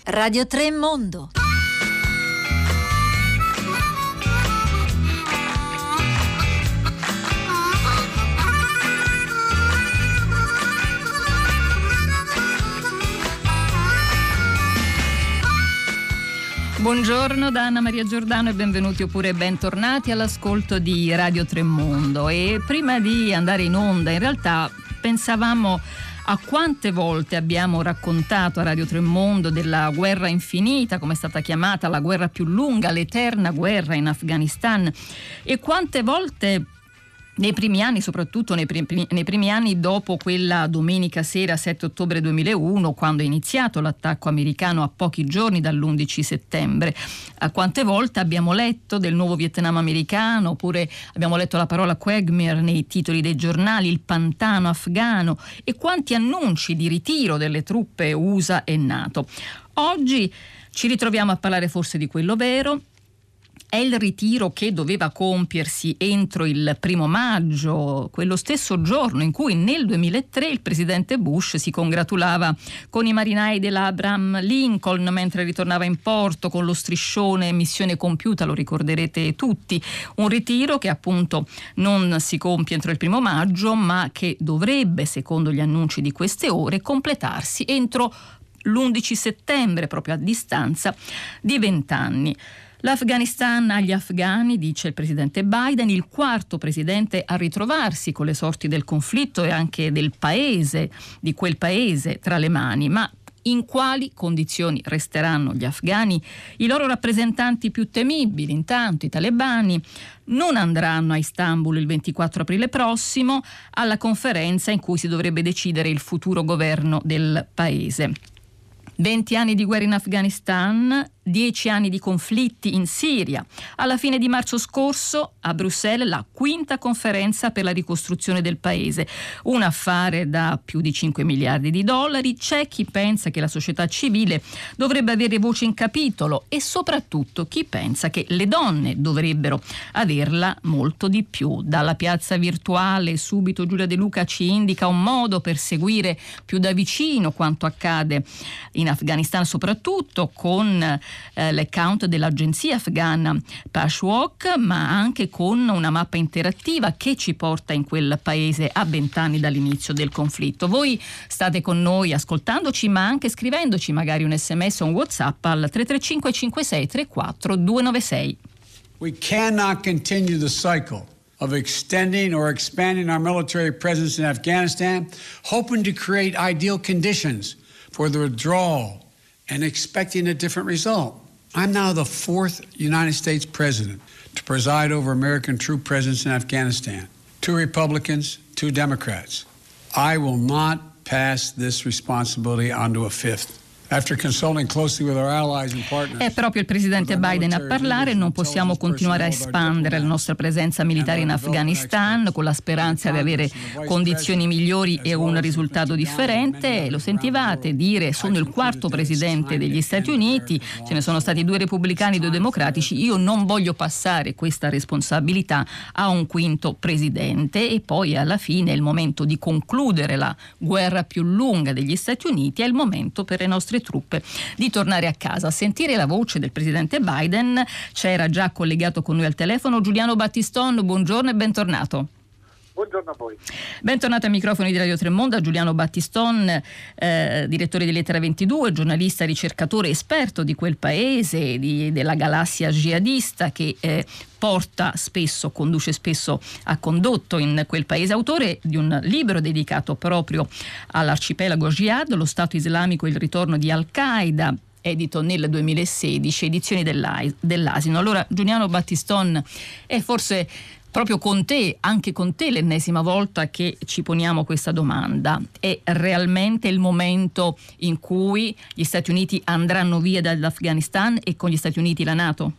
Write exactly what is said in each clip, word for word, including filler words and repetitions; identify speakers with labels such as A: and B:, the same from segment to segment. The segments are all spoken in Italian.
A: Radio tre Mondo.
B: Buongiorno da Anna Maria Giordano e benvenuti oppure bentornati all'ascolto di Radio tre Mondo. E prima di andare in onda, in realtà pensavamo a quante volte abbiamo raccontato a Radio tre Mondo della guerra infinita, come è stata chiamata, la guerra più lunga, l'eterna guerra in Afghanistan, e quante volte nei primi anni, soprattutto nei primi, nei primi anni dopo quella domenica sera sette ottobre duemilauno, quando è iniziato l'attacco americano a pochi giorni dall'undici settembre, a quante volte abbiamo letto del nuovo Vietnam americano, oppure abbiamo letto la parola Quagmire nei titoli dei giornali, il pantano afghano, e quanti annunci di ritiro delle truppe U S A e NATO. Oggi ci ritroviamo a parlare forse di quello vero. È il ritiro che doveva compiersi entro il primo maggio, quello stesso giorno in cui nel duemilatré il presidente Bush si congratulava con i marinai dell'Abraham Lincoln mentre ritornava in porto con lo striscione missione compiuta, lo ricorderete tutti. Un ritiro che appunto non si compie entro il primo maggio, ma che dovrebbe, secondo gli annunci di queste ore, completarsi entro l'undici settembre, proprio a distanza di vent'anni. L'Afghanistan agli afghani, dice il presidente Biden, il quarto presidente a ritrovarsi con le sorti del conflitto e anche del paese, di quel paese tra le mani. Ma in quali condizioni resteranno gli afghani? I loro rappresentanti più temibili, intanto i talebani, non andranno a Istanbul il ventiquattro aprile prossimo alla conferenza in cui si dovrebbe decidere il futuro governo del paese. venti anni di guerra in Afghanistan, dieci anni di conflitti in Siria. Alla fine di marzo scorso a Bruxelles la quinta conferenza per la ricostruzione del paese. Un affare da più di cinque miliardi di dollari. C'è chi pensa che la società civile dovrebbe avere voce in capitolo e soprattutto chi pensa che le donne dovrebbero averla molto di più. Dalla piazza virtuale subito Giulia De Luca ci indica un modo per seguire più da vicino quanto accade in Afghanistan, soprattutto con eh, l'account dell'agenzia afghana Pashwok, ma anche con una mappa interattiva che ci porta in quel paese a vent'anni dall'inizio del conflitto. Voi state con noi ascoltandoci, ma anche scrivendoci magari un sms o un WhatsApp al tre tre cinque cinque sei tre quattro due nove sei.
C: We cannot continue the cycle of extending or expanding our military presence in Afghanistan, hoping to create ideal conditions for the withdrawal and expecting a different result. I'm now the fourth United States president to preside over American troop presence in Afghanistan. Two Republicans, two Democrats. I will not pass this responsibility on to a fifth. After consulting closely with our allies and partners.
B: È proprio il presidente Biden a parlare. Non possiamo continuare a espandere la nostra presenza militare in Afghanistan con la speranza di avere condizioni migliori e un risultato differente. Lo sentivate dire, sono il quarto presidente degli Stati Uniti, ce ne sono stati due repubblicani, due democratici, io non voglio passare questa responsabilità a un quinto presidente. E poi alla fine è il momento di concludere la guerra più lunga degli Stati Uniti, è il momento per le nostre truppe di tornare a casa. A sentire la voce del presidente Biden c'era già collegato con noi al telefono Giuliano Battiston. Buongiorno e bentornato.
D: Buongiorno a voi.
B: Bentornato ai microfoni di Radio tre Mondo a Giuliano Battiston, eh, direttore di Lettera ventidue, giornalista, ricercatore, esperto di quel paese, di, della galassia jihadista che eh, porta spesso, conduce spesso, ha condotto in quel paese, autore di un libro dedicato proprio all'arcipelago jihad, lo Stato islamico e il ritorno di Al-Qaeda, edito nel duemilasedici, edizioni dell'Asino. Allora, Giuliano Battiston, è forse proprio con te, anche con te, l'ennesima volta che ci poniamo questa domanda. È realmente il momento in cui gli Stati Uniti andranno via dall'Afghanistan e con gli Stati Uniti la NATO?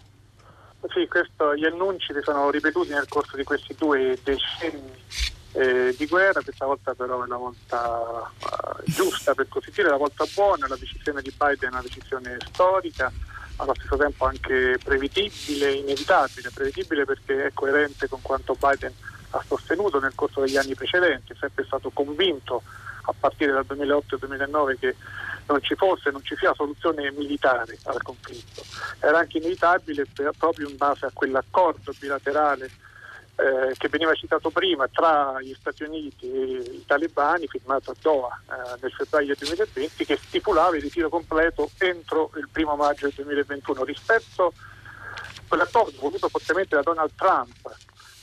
D: Sì, questo, gli annunci si sono ripetuti nel corso di questi due decenni eh, di guerra. Questa volta però è la volta uh, giusta, per così dire, la volta buona. La decisione di Biden è una decisione storica, allo stesso tempo anche prevedibile, inevitabile, prevedibile perché è coerente con quanto Biden ha sostenuto nel corso degli anni precedenti. È sempre stato convinto a partire dal duemilaotto e duemilanove che non ci fosse, non ci sia soluzione militare al conflitto. Era anche inevitabile per, proprio in base a quell'accordo bilaterale eh, che veniva citato prima tra gli Stati Uniti e i talebani, firmato a Doha eh, nel febbraio duemilaventi, che stipulava il ritiro completo entro il primo maggio del duemilaventuno. Rispetto a quell'accordo voluto fortemente da Donald Trump,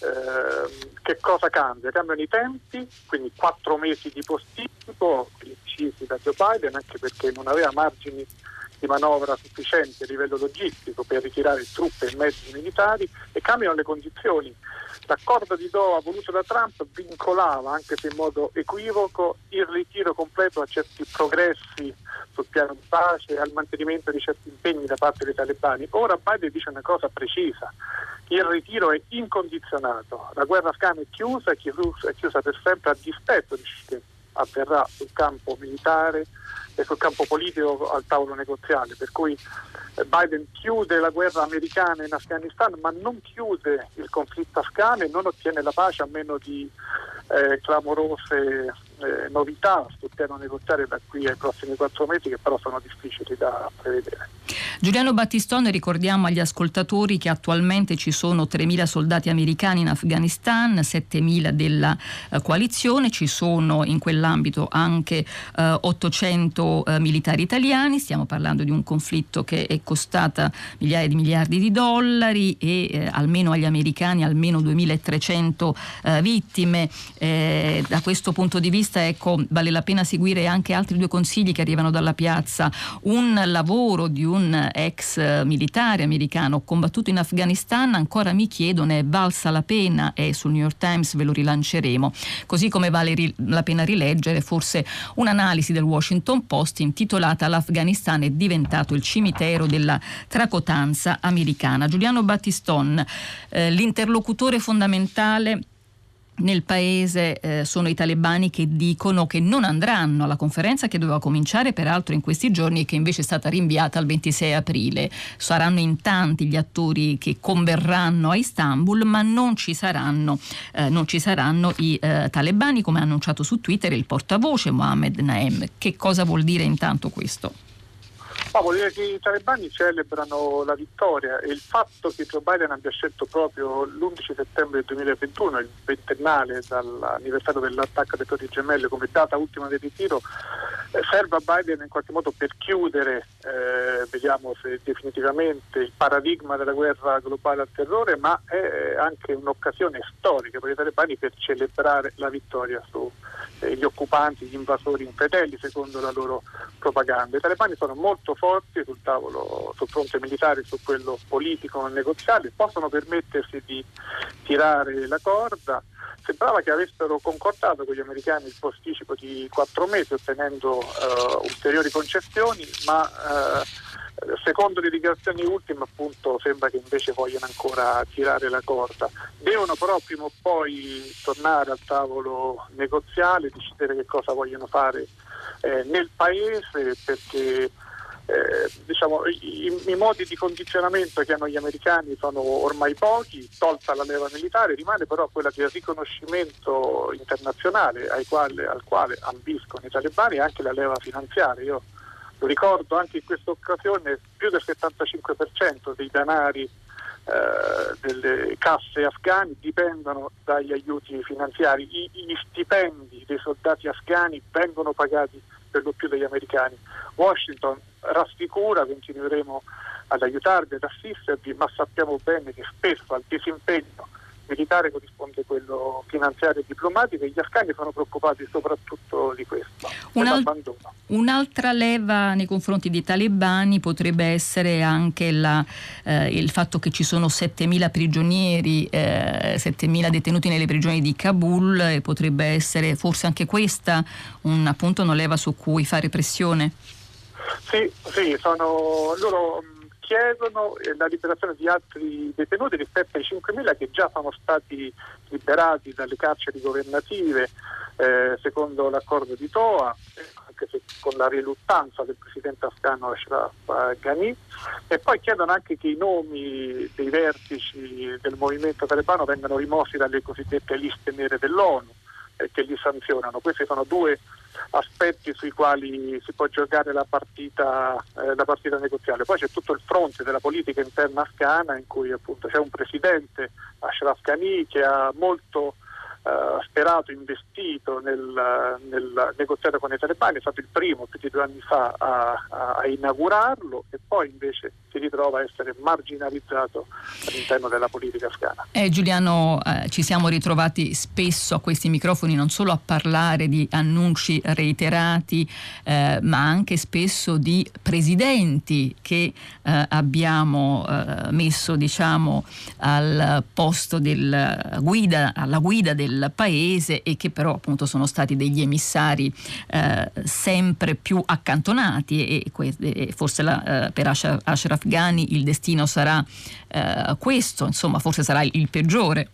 D: eh, che cosa cambia? Cambiano i tempi, quindi quattro mesi di posticipo decisi da Joe Biden, anche perché non aveva margini di manovra sufficienti a livello logistico per ritirare truppe e mezzi militari, e cambiano le condizioni. L'accordo di Doha voluto da Trump vincolava, anche se in modo equivoco, il ritiro completo a certi progressi sul piano di pace, al mantenimento di certi impegni da parte dei talebani. Ora Biden dice una cosa precisa: il ritiro è incondizionato, la guerra afghana è chiusa, è chiusa, è chiusa per sempre, a dispetto di ciò che avverrà sul campo militare e sul campo politico al tavolo negoziale. Per cui Biden chiude la guerra americana in Afghanistan, ma non chiude il conflitto afghano e non ottiene la pace a meno di eh, clamorose eh, novità sul piano negoziale da qui ai prossimi quattro mesi, che però sono difficili da prevedere.
B: Giuliano Battistone, ricordiamo agli ascoltatori che attualmente ci sono tremila soldati americani in Afghanistan, settemila della eh, coalizione, ci sono in quell'ambito anche eh, ottocento eh, militari italiani. Stiamo parlando di un conflitto che è costata migliaia di miliardi di dollari e eh, almeno agli americani almeno duemilatrecento eh, vittime. Eh, da questo punto di vista, ecco, vale la pena seguire anche altri due consigli che arrivano dalla piazza. Un lavoro di un ex militare americano combattuto in Afghanistan, ancora mi chiedo ne è valsa la pena, e sul New York Times ve lo rilanceremo, così come vale ri- la pena rileggere forse un'analisi del Washington Post intitolata "L'Afghanistan è diventato il cimitero della tracotanza americana". Giuliano Battistone, eh, l'interlocutore fondamentale nel paese eh, sono i talebani, che dicono che non andranno alla conferenza che doveva cominciare peraltro in questi giorni e che invece è stata rinviata al ventisei aprile. Saranno in tanti gli attori che converranno a Istanbul, ma non ci saranno, eh, non ci saranno i eh, talebani, come ha annunciato su Twitter il portavoce Mohammed Naeem. Che cosa vuol dire intanto questo?
D: No, vuol dire che i talebani celebrano la vittoria, e il fatto che Joe Biden abbia scelto proprio l'undici settembre del duemilaventuno, il ventennale dall'anniversario dell'attacco alle Torri Gemelle, come data ultima del ritiro, eh, serve a Biden in qualche modo per chiudere, eh, vediamo se definitivamente, il paradigma della guerra globale al terrore, ma è anche un'occasione storica per i talebani per celebrare la vittoria su eh, gli occupanti, gli invasori infedeli, secondo la loro propaganda. I talebani sono molto forti sul tavolo, sul fronte militare, su quello politico e negoziale, possono permettersi di tirare la corda. Sembrava che avessero concordato con gli americani il posticipo di quattro mesi, ottenendo uh, ulteriori concessioni, ma uh, secondo le dichiarazioni ultime appunto sembra che invece vogliano ancora tirare la corda. Devono però prima o poi tornare al tavolo negoziale, decidere che cosa vogliono fare eh, nel paese, perché Eh, diciamo i, i modi di condizionamento che hanno gli americani sono ormai pochi. Tolta la leva militare, rimane però quella del riconoscimento internazionale ai quale, al quale ambiscono i talebani, e anche la leva finanziaria. Io lo ricordo anche in questa occasione: più del settantacinque per cento dei denari eh, delle casse afghane dipendono dagli aiuti finanziari. I, gli stipendi dei soldati afghani vengono pagati per lo più dagli americani. Washington rassicura, continueremo ad aiutarvi, ad assistervi, ma sappiamo bene che spesso al disimpegno militare corrisponde quello finanziario e diplomatico, e gli afghani sono preoccupati soprattutto di questo, dell'abbandono.
B: Un'altra leva nei confronti dei talebani potrebbe essere anche la, eh, il fatto che ci sono settemila prigionieri, eh, settemila detenuti nelle prigioni di Kabul, e potrebbe essere forse anche questa un, appunto, una leva su cui fare pressione.
D: Sì, sì, sono loro chiedono la liberazione di altri detenuti rispetto ai cinquemila che già sono stati liberati dalle carceri governative eh, secondo l'accordo di Doha, anche se con la riluttanza del presidente afghano Ashraf Ghani, e poi chiedono anche che i nomi dei vertici del movimento talebano vengano rimossi dalle cosiddette liste nere dell'ONU, eh, che li sanzionano. Queste sono due aspetti sui quali si può giocare la partita, eh, la partita negoziale. Poi c'è tutto il fronte della politica interna afghana, in cui appunto c'è un presidente, Ashraf Ghani, che ha molto Uh, sperato, investito nel, nel negoziato con i talebani, è stato il primo più di due anni fa a, a, a inaugurarlo, e poi invece si ritrova a essere marginalizzato all'interno della politica afghana.
B: Eh, Giuliano, eh, ci siamo ritrovati spesso a questi microfoni non solo a parlare di annunci reiterati, eh, ma anche spesso di presidenti che eh, abbiamo eh, messo, diciamo, al posto del guida, alla guida del paese, e che però appunto sono stati degli emissari eh, sempre più accantonati, e, e, e forse la, eh, per Ashraf, Ashraf Ghani il destino sarà eh, questo, insomma forse sarà il peggiore.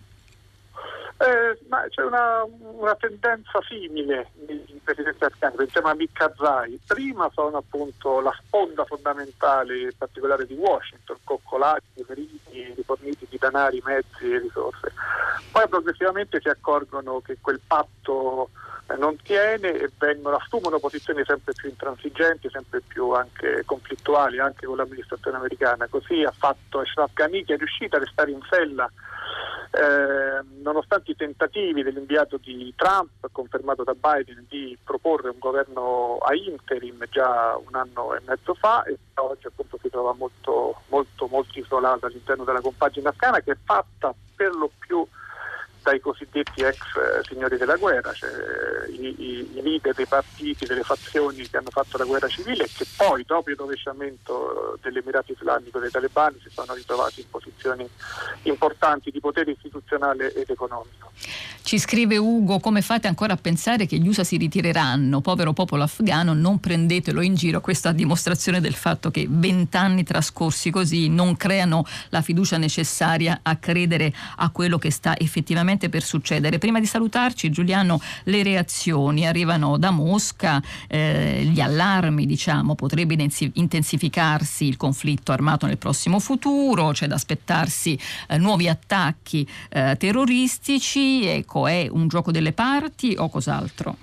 D: Eh, ma c'è una, una tendenza simile in presidenza afghana. Pensiamo a Karzai. Prima sono appunto la sponda fondamentale, in particolare di Washington, coccolati, feriti, riforniti di denari, mezzi e risorse. Poi progressivamente si accorgono che quel patto eh, non tiene, e vengono, assumono posizioni sempre più intransigenti, sempre più anche conflittuali, anche con l'amministrazione americana. Così ha fatto Ashraf Ghani, che è riuscito a restare in sella Eh, nonostante i tentativi dell'inviato di Trump, confermato da Biden, di proporre un governo a interim già un anno e mezzo fa, e oggi appunto si trova molto molto molto isolato all'interno della compagine afghana, che è fatta per lo più dai cosiddetti ex eh, signori della guerra, cioè i, i, i leader dei partiti, delle fazioni che hanno fatto la guerra civile, e che poi dopo il rovesciamento dell'Emirato Islamico dei talebani si sono ritrovati in posizioni importanti di potere istituzionale ed economico.
B: Ci scrive Ugo: come fate ancora a pensare che gli U S A si ritireranno? Povero popolo afghano, non prendetelo in giro. Questa a dimostrazione del fatto che vent'anni trascorsi così non creano la fiducia necessaria a credere a quello che sta effettivamente per succedere. Prima di salutarci, Giuliano, le reazioni arrivano da Mosca, eh, gli allarmi, diciamo, potrebbe intensificarsi il conflitto armato nel prossimo futuro, c'è da aspettarsi eh, nuovi attacchi eh, terroristici. Ecco, è un gioco delle parti o cos'altro?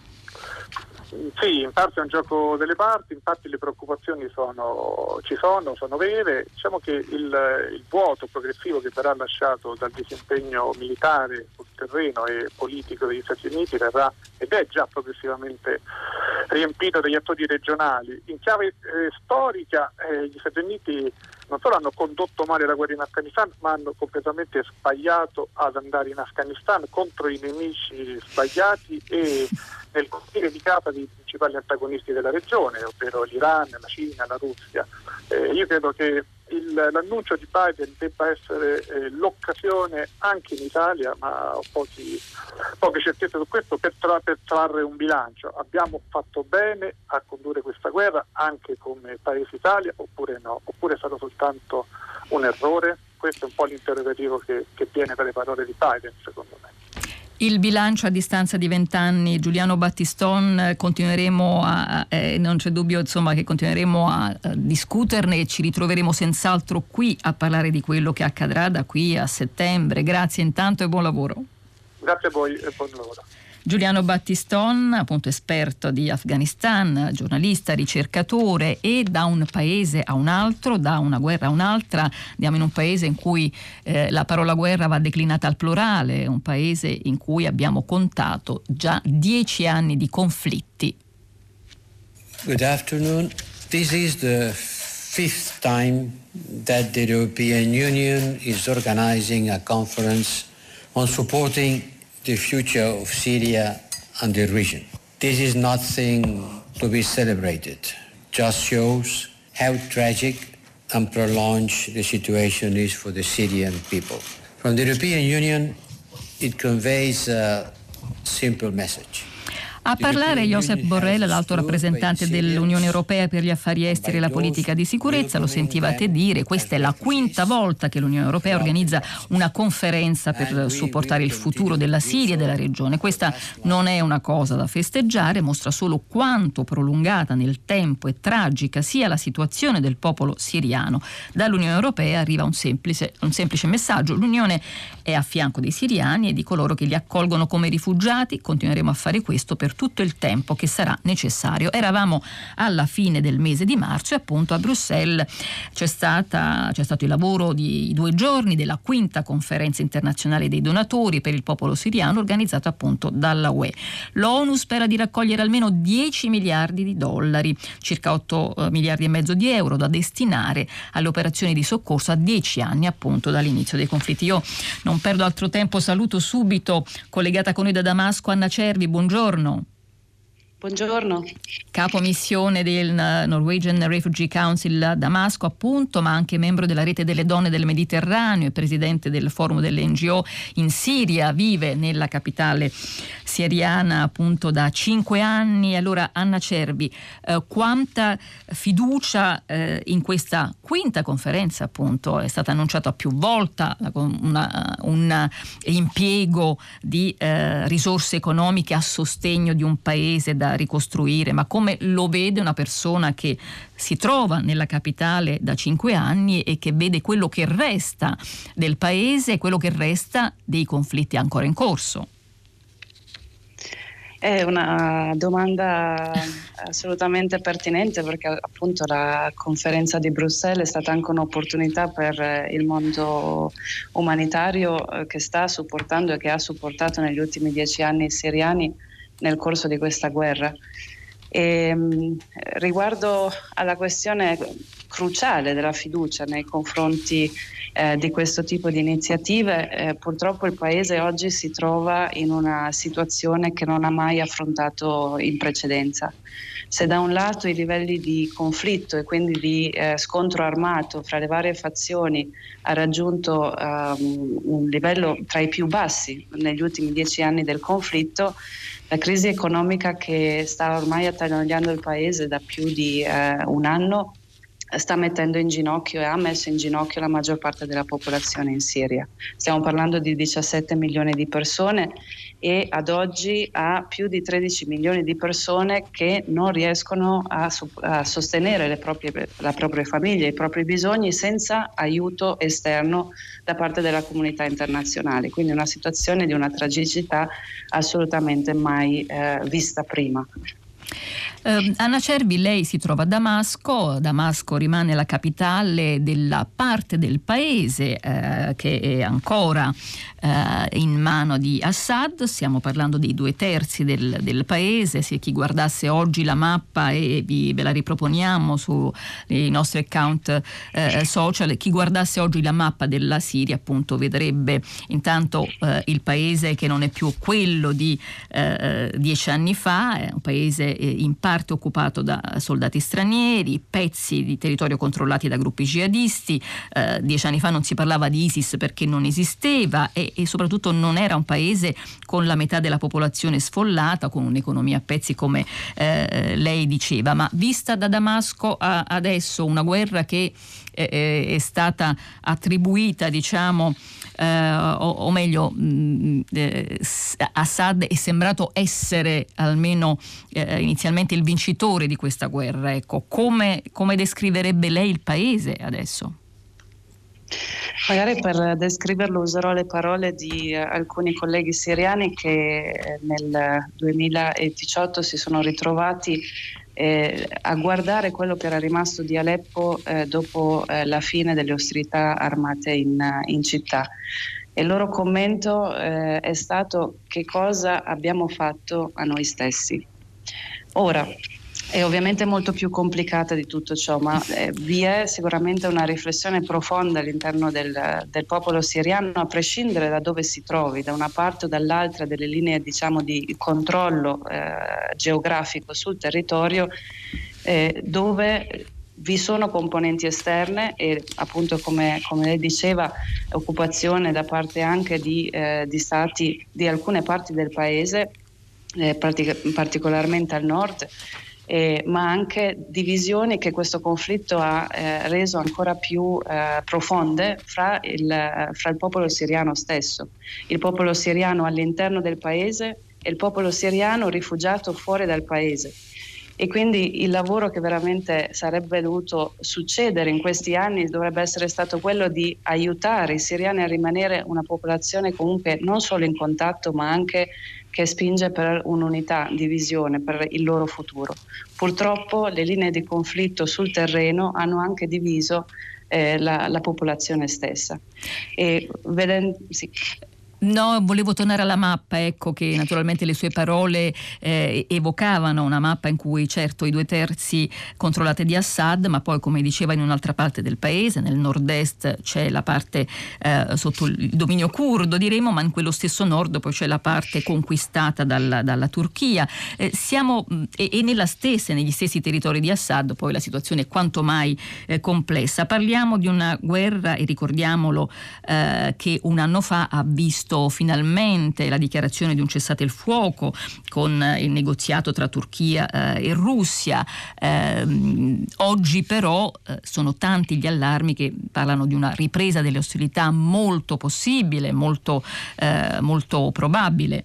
D: Sì, in parte è un gioco delle parti, infatti le preoccupazioni sono, ci sono, sono vere. Diciamo che il, il vuoto progressivo che verrà lasciato dal disimpegno militare sul terreno e politico degli Stati Uniti verrà, ed è già progressivamente riempito dagli attori regionali. In chiave eh, storica eh, gli Stati Uniti non solo hanno condotto male la guerra in Afghanistan, ma hanno completamente sbagliato ad andare in Afghanistan contro i nemici sbagliati e nel colpire di casa dei principali antagonisti della regione, ovvero l'Iran, la Cina, la Russia. Eh, io credo che il, l'annuncio di Biden debba essere eh, l'occasione anche in Italia, ma ho pochi, poche certezze su questo, per, tra, per trarre un bilancio. Abbiamo fatto bene a condurre questa guerra anche come Paese Italia, oppure no? Oppure è stato soltanto un errore? Questo è un po' l'interrogativo che, che viene dalle parole di Biden, secondo me.
B: Il bilancio a distanza di vent'anni, Giuliano Battiston, continueremo a, eh, non c'è dubbio insomma che continueremo a, a discuterne, e ci ritroveremo senz'altro qui a parlare di quello che accadrà da qui a settembre. Grazie intanto e buon lavoro.
D: Grazie a voi e buon lavoro.
B: Giuliano Battiston, appunto esperto di Afghanistan, giornalista, ricercatore, e da un paese a un altro, da una guerra a un'altra, andiamo in un paese in cui eh, la parola guerra va declinata al plurale, un paese in cui abbiamo contato già dieci anni di conflitti.
A: Good afternoon. This is the fifth time that the European Union is organizing a conference on supporting the future of Syria and the region. This is nothing to be celebrated, just shows how tragic and prolonged the situation is for the Syrian people. From the European Union, it conveys a simple message.
B: A parlare Josep Borrell, l'alto rappresentante dell'Unione Europea per gli affari esteri e la politica di sicurezza, lo sentivate dire, questa è la quinta volta che l'Unione Europea organizza una conferenza per supportare il futuro della Siria e della regione. Questa non è una cosa da festeggiare, mostra solo quanto prolungata nel tempo e tragica sia la situazione del popolo siriano. Dall'Unione Europea arriva un semplice, un semplice messaggio: l'Unione è a fianco dei siriani e di coloro che li accolgono come rifugiati, continueremo a fare questo per per tutto il tempo che sarà necessario. Eravamo alla fine del mese di marzo e appunto a Bruxelles c'è stata c'è stato il lavoro di due giorni della quinta conferenza internazionale dei donatori per il popolo siriano, organizzata appunto dalla U E. L'ONU spera di raccogliere almeno dieci miliardi di dollari, circa otto miliardi e mezzo di euro, da destinare alle operazioni di soccorso a dieci anni appunto dall'inizio dei conflitti. Io non perdo altro tempo, saluto subito, collegata con noi da Damasco, Anna Cervi, buongiorno.
E: Buongiorno.
B: Capo missione del Norwegian Refugee Council a Damasco appunto, ma anche membro della rete delle donne del Mediterraneo e presidente del forum delle N G O in Siria, vive nella capitale siriana appunto da cinque anni. Allora Anna Cervi, eh, quanta fiducia eh, in questa quinta conferenza appunto, è stata annunciata più volte una, un impiego di eh, risorse economiche a sostegno di un paese da ricostruire, ma come lo vede una persona che si trova nella capitale da cinque anni e che vede quello che resta del paese e quello che resta dei conflitti ancora in corso?
E: È una domanda assolutamente pertinente, perché appunto la conferenza di Bruxelles è stata anche un'opportunità per il mondo umanitario che sta supportando e che ha supportato negli ultimi dieci anni i siriani nel corso di questa guerra. E, riguardo alla questione cruciale della fiducia nei confronti eh, di questo tipo di iniziative, eh, purtroppo il Paese oggi si trova in una situazione che non ha mai affrontato in precedenza. Se da un lato i livelli di conflitto e quindi di eh, scontro armato fra le varie fazioni ha raggiunto um, un livello tra i più bassi negli ultimi dieci anni del conflitto, la crisi economica che sta ormai attanagliando il Paese da più di eh, un anno sta mettendo in ginocchio e ha messo in ginocchio la maggior parte della popolazione in Siria. Stiamo parlando di diciassette milioni di persone e ad oggi ha più di tredici milioni di persone che non riescono a, a sostenere le proprie, la propria famiglia, i propri bisogni senza aiuto esterno da parte della comunità internazionale. Quindi una situazione di una tragicità assolutamente mai eh, vista prima.
B: Uh, Anna Cervi, lei si trova a Damasco. Damasco rimane la capitale della parte del paese uh, che è ancora uh, in mano di Assad. Stiamo parlando dei due terzi del, del paese. Se chi guardasse oggi la mappa, e vi, ve la riproponiamo sui nostri account uh, social, chi guardasse oggi la mappa della Siria appunto vedrebbe intanto uh, il paese che non è più quello di uh, dieci anni fa, è un paese eh, in parte parte occupato da soldati stranieri, pezzi di territorio controllati da gruppi jihadisti. Eh, dieci anni fa non si parlava di ISIS perché non esisteva e, e soprattutto non era un paese con la metà della popolazione sfollata, con un'economia a pezzi come eh, lei diceva. Ma vista da Damasco a adesso, una guerra che eh, è stata attribuita, diciamo, eh, o, o meglio mh, eh, Assad è sembrato essere almeno eh, inizialmente il vincitore di questa guerra. Ecco, come, come descriverebbe lei il paese adesso?
E: Magari per descriverlo userò le parole di eh, alcuni colleghi siriani che eh, nel duemiladiciotto si sono ritrovati eh, a guardare quello che era rimasto di Aleppo eh, dopo eh, la fine delle ostilità armate in, in città. E il loro commento eh, è stato: che cosa abbiamo fatto a noi stessi? Ora, è ovviamente molto più complicata di tutto ciò, ma eh, vi è sicuramente una riflessione profonda all'interno del, del popolo siriano, a prescindere da dove si trovi, da una parte o dall'altra delle linee, diciamo, di controllo eh, geografico sul territorio, eh, dove vi sono componenti esterne e appunto, come, come lei diceva, occupazione da parte anche di, eh, di stati di alcune parti del paese, eh, partic- particolarmente al nord, Eh, ma anche divisioni che questo conflitto ha eh, reso ancora più eh, profonde fra il, fra il popolo siriano stesso, il popolo siriano all'interno del paese e il popolo siriano rifugiato fuori dal paese. E quindi il lavoro che veramente sarebbe dovuto succedere in questi anni dovrebbe essere stato quello di aiutare i siriani a rimanere una popolazione comunque non solo in contatto, ma anche che spinge per un'unità di visione per il loro futuro. Purtroppo le linee di conflitto sul terreno hanno anche diviso eh, la, la popolazione stessa. E vedendo, sì.
B: No, volevo tornare alla mappa, ecco che naturalmente le sue parole eh, evocavano una mappa in cui certo i due terzi controllate di Assad, ma poi come diceva in un'altra parte del paese, nel nord-est c'è la parte eh, sotto il dominio curdo diremo, ma in quello stesso nord poi c'è la parte conquistata dalla, dalla Turchia. Eh, siamo e, e nella stessa, negli stessi territori di Assad poi la situazione è quanto mai eh, complessa. Parliamo di una guerra e ricordiamolo eh, che un anno fa ha visto finalmente la dichiarazione di un cessate il fuoco con il negoziato tra Turchia eh, e Russia. Eh, oggi però eh, sono tanti gli allarmi che parlano di una ripresa delle ostilità molto possibile, molto, eh, molto probabile.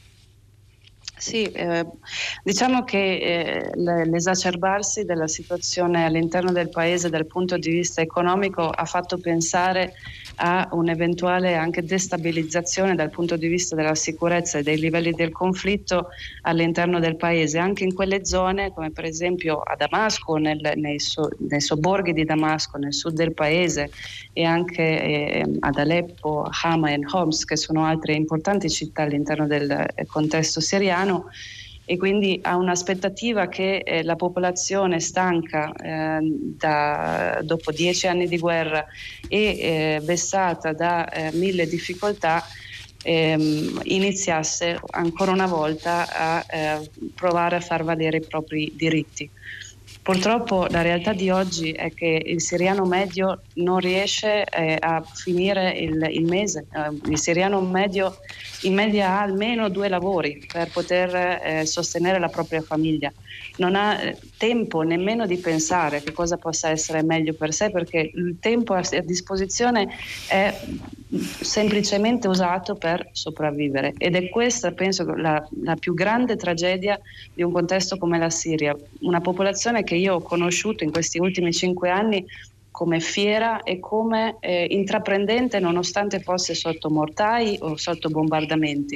E: Sì, eh, diciamo che eh, l'esacerbarsi della situazione all'interno del paese dal punto di vista economico ha fatto pensare a un'eventuale anche destabilizzazione dal punto di vista della sicurezza e dei livelli del conflitto all'interno del paese, anche in quelle zone come per esempio a Damasco, nel, nei, so, nei sobborghi di Damasco, nel sud del paese e anche eh, ad Aleppo, Hama e Homs, che sono altre importanti città all'interno del contesto siriano. E quindi ha un'aspettativa che eh, la popolazione stanca eh, da, dopo dieci anni di guerra e eh, vessata da eh, mille difficoltà ehm, iniziasse ancora una volta a eh, provare a far valere i propri diritti. Purtroppo la realtà di oggi è che il siriano medio non riesce eh, a finire il, il mese. Eh, il siriano medio in media ha almeno due lavori per poter eh, sostenere la propria famiglia. Non ha eh, tempo nemmeno di pensare che cosa possa essere meglio per sé, perché il tempo a, a disposizione è semplicemente usato per sopravvivere. Ed è questa, penso, la, la più grande tragedia di un contesto come la Siria. Una popolazione che io ho conosciuto in questi ultimi cinque anni come fiera e come eh, intraprendente nonostante fosse sotto mortai o sotto bombardamenti.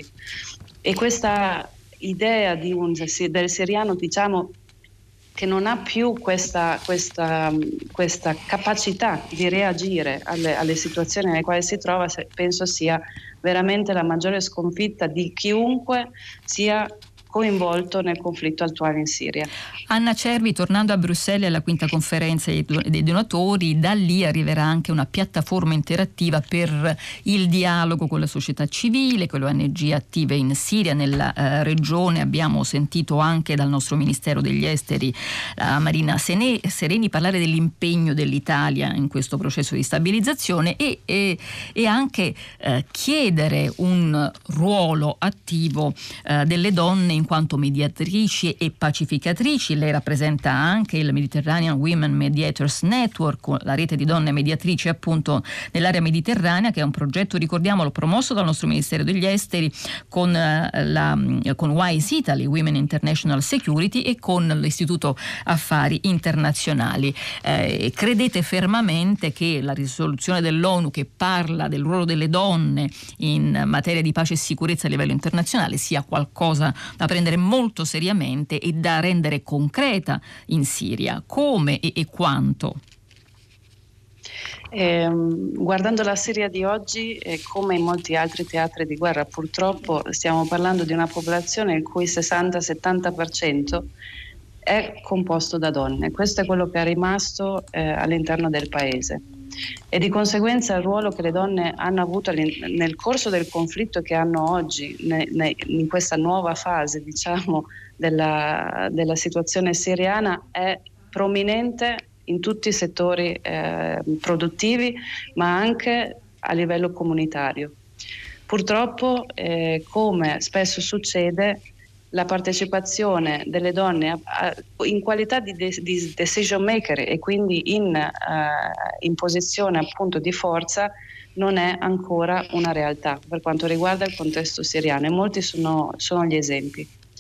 E: E questa idea di un, del siriano, diciamo, che non ha più questa, questa, questa capacità di reagire alle, alle situazioni nelle quali si trova, penso sia veramente la maggiore sconfitta di chiunque sia coinvolto nel conflitto attuale in Siria.
B: Anna Cervi, tornando a Bruxelles alla quinta conferenza dei donatori, da lì arriverà anche una piattaforma interattiva per il dialogo con la società civile, con le O N G attive in Siria, nella eh, regione. Abbiamo sentito anche dal nostro Ministero degli Esteri, la Marina Sene, Sereni, parlare dell'impegno dell'Italia in questo processo di stabilizzazione e, e, e anche eh, chiedere un ruolo attivo eh, delle donne in quanto mediatrici e pacificatrici. Lei rappresenta anche il Mediterranean Women Mediators Network, la rete di donne mediatrici appunto nell'area mediterranea, che è un progetto, ricordiamolo, promosso dal nostro Ministero degli Esteri con, la, con WISE Italy, Women International Security, e con l'Istituto Affari Internazionali. Eh, credete fermamente che la risoluzione dell'ONU che parla del ruolo delle donne in materia di pace e sicurezza a livello internazionale sia qualcosa da prendere molto seriamente e da rendere concreta in Siria? Come e, e quanto?
E: Eh, guardando la Siria di oggi, eh, come in molti altri teatri di guerra, purtroppo stiamo parlando di una popolazione il cui sessanta settanta per cento è composto da donne. Questo è quello che è rimasto eh, all'interno del paese. E di conseguenza il ruolo che le donne hanno avuto nel corso del conflitto che hanno oggi, ne, ne, in questa nuova fase, diciamo, della, della situazione siriana, è prominente in tutti i settori eh, produttivi, ma anche a livello comunitario. Purtroppo, eh, come spesso succede, la partecipazione delle donne a, a, in qualità di, de, di decision maker e quindi in, uh, in posizione appunto di forza non è ancora una realtà per quanto riguarda il contesto siriano, e molti sono, sono gli esempi.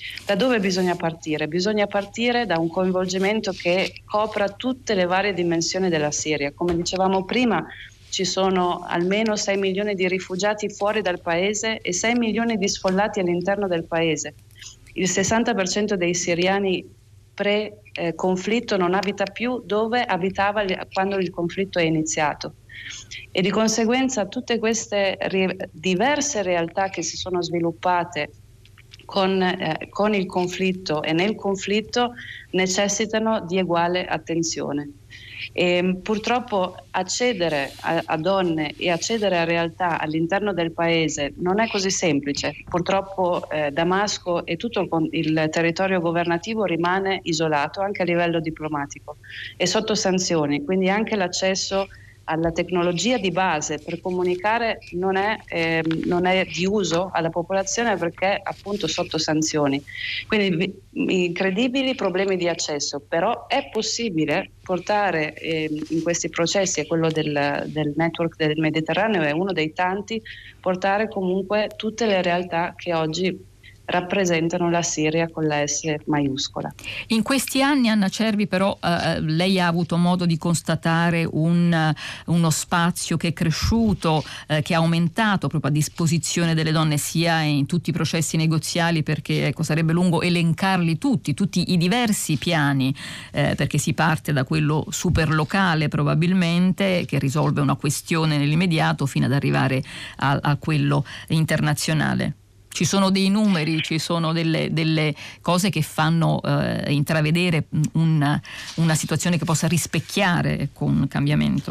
E: Da dove bisogna partire? Bisogna partire da un coinvolgimento che copra tutte le varie dimensioni della Siria. Come dicevamo prima, ci sono almeno sei milioni di rifugiati fuori dal paese e sei milioni di sfollati all'interno del paese. Il sessanta per cento dei siriani pre-conflitto non abita più dove abitava quando il conflitto è iniziato. E di conseguenza tutte queste ri- diverse realtà che si sono sviluppate Con, eh, con il conflitto e nel conflitto necessitano di uguale attenzione. E, purtroppo accedere a, a donne e accedere a realtà all'interno del paese non è così semplice. Purtroppo eh, Damasco e tutto il, il territorio governativo rimane isolato anche a livello diplomatico e sotto sanzioni, quindi anche l'accesso alla tecnologia di base per comunicare non è, eh, non è di uso alla popolazione perché appunto sotto sanzioni. Quindi incredibili problemi di accesso, però è possibile portare eh, in questi processi, e quello del, del network del Mediterraneo è uno dei tanti, portare comunque tutte le realtà che oggi rappresentano la Siria con la S maiuscola.
B: In questi anni, Anna Cervi, però eh, lei ha avuto modo di constatare un, uno spazio che è cresciuto, eh, che ha aumentato proprio a disposizione delle donne sia in tutti i processi negoziali, perché ecco, sarebbe lungo elencarli tutti, tutti i diversi piani, eh, perché si parte da quello superlocale probabilmente che risolve una questione nell'immediato fino ad arrivare a, a quello internazionale. Ci sono dei numeri, ci sono delle, delle cose che fanno eh, intravedere una, una situazione che possa rispecchiare con un cambiamento?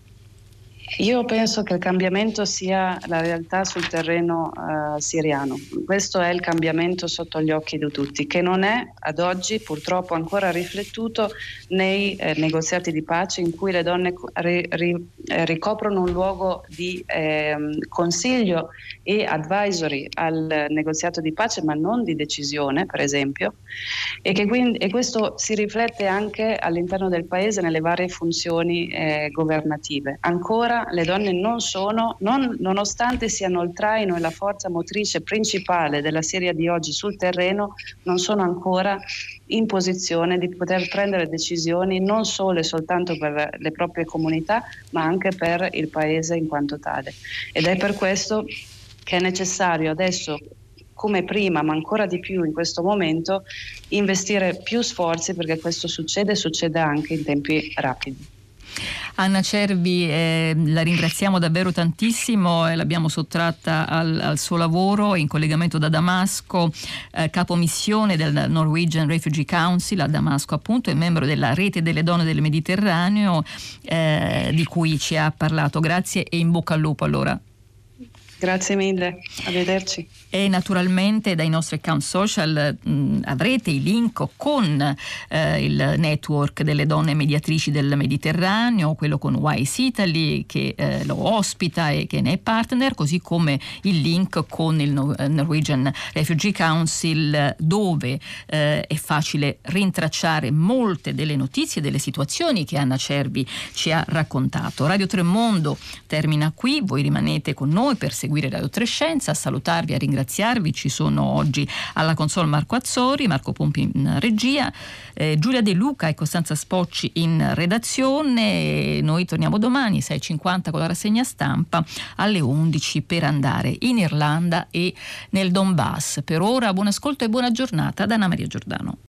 E: Io penso che il cambiamento sia la realtà sul terreno uh, siriano. Questo è il cambiamento sotto gli occhi di tutti, che non è ad oggi purtroppo ancora riflettuto nei eh, negoziati di pace in cui le donne ri, ri, eh, ricoprono un luogo di eh, consiglio e advisory al negoziato di pace, ma non di decisione, per esempio, e, che quindi, e questo si riflette anche all'interno del paese nelle varie funzioni eh, governative. Ancora le donne non sono, non, nonostante siano il traino e la forza motrice principale della Siria di oggi sul terreno, non sono ancora in posizione di poter prendere decisioni non solo e soltanto per le proprie comunità, ma anche per il paese in quanto tale. Ed è per questo che è necessario adesso, come prima, ma ancora di più in questo momento, investire più sforzi perché questo succede e succeda anche in tempi rapidi.
B: Anna Cervi, eh, la ringraziamo davvero tantissimo, eh, l'abbiamo sottratta al, al suo lavoro in collegamento da Damasco, eh, capo missione del Norwegian Refugee Council a Damasco appunto, e membro della rete delle donne del Mediterraneo eh, di cui ci ha parlato. Grazie e in bocca al lupo allora.
E: Grazie mille, arrivederci.
B: E naturalmente dai nostri account social mh, avrete i link con eh, il network delle donne mediatrici del Mediterraneo, quello con Wise Italy che eh, lo ospita e che ne è partner, così come il link con il Norwegian Refugee Council, dove eh, è facile rintracciare molte delle notizie, delle situazioni che Anna Cervi ci ha raccontato. Radio Tremondo termina qui, voi rimanete con noi per seguire Radio Trescenza. A salutarvi, a ringraziarvi ci sono oggi alla console Marco Azzori, Marco Pompi in regia, eh, Giulia De Luca e Costanza Spocci in redazione. Noi torniamo domani sei e cinquanta con la rassegna stampa, alle undici per andare in Irlanda e nel Donbass. Per ora buon ascolto e buona giornata da Anna Maria Giordano.